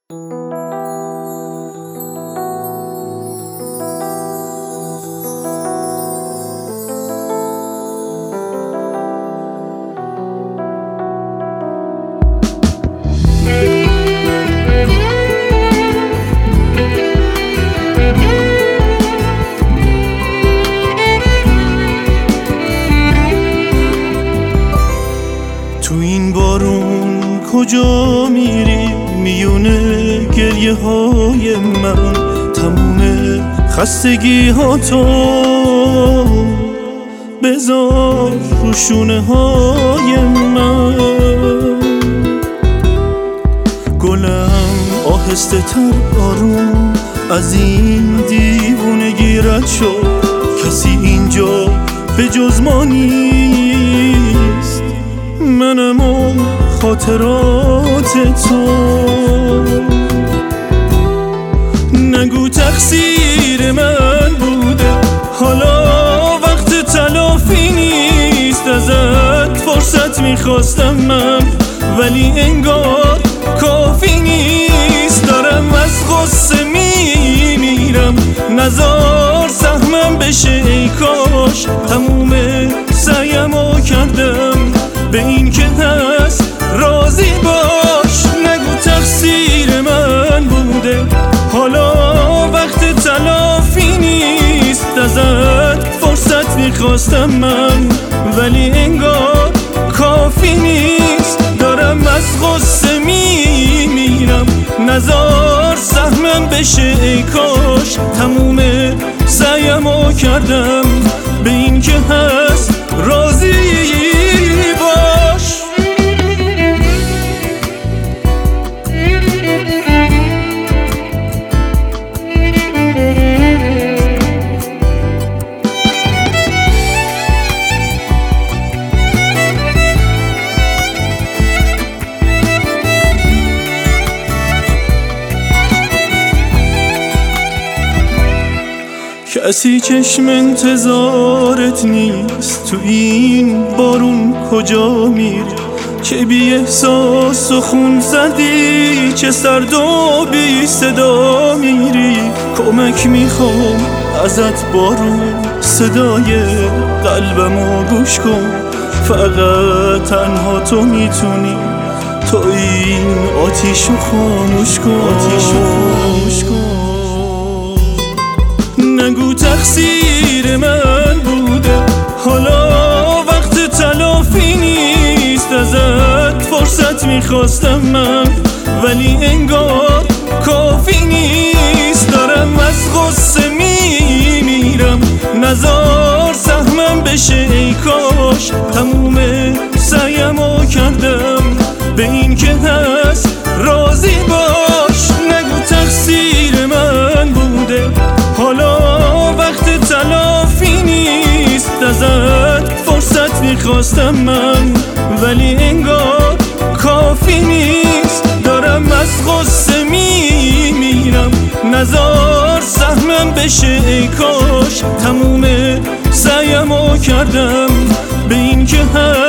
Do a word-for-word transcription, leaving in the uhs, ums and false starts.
تو این بارون کجا میری میونه گریه های من؟ تموم خستگی ها تو بذار رو شونه های من. گلم آهسته تر آروم از این دیوونگی رد شد. کسی اینجا به جز ما نیست، منم و خاطرات تو. نگو تقصیر من بوده، حالا وقت تلافی نیست. ازت فرصت میخواستم من، ولی انگار کافی نیست. دارم از غصه میمیرم، نزار سهمم بشه ای کاش. تموم سعیمو کردم به این که هست راضی باش. نگو تقصیر من بوده، حالا وقت تلافی نیست. ازت فرصت میخواستم من، ولی انگار کافی نیست. دارم از غصه میمیرم، نزار سهمم بشه ای کاش. تموم سعیمو کردم به این که هست راضی باش. کسی چشم انتظارت نیست، تو این بارون کجا میری؟ چه بی احساس و خون زدی، چه سرد و بی صدا میری. کمک میخوام ازت بارون، صدای قلبمو گوش کن. فقط تنها تو میتونی، تو این آتیشو خاموش کن. آتیشو خاموش کن. نگو تقصیر من بوده، حالا وقت تلافی نیست. ازت فرصت میخواستم من، ولی انگار کافی نیست. دارم از غصه میمیرم، نزار سهمم بشه ای کاش. تموم سعیمو کردم به این که هست راضی باش. نگو تقصیر من بوده، حالا وقت تلافی نیست. ازت فرصت میخواستم من، ولی انگار کافی نیست. دارم از غصه میمیرم، نزار سهمم بشه ای کاش. تموم سعیمو کردم به این که هست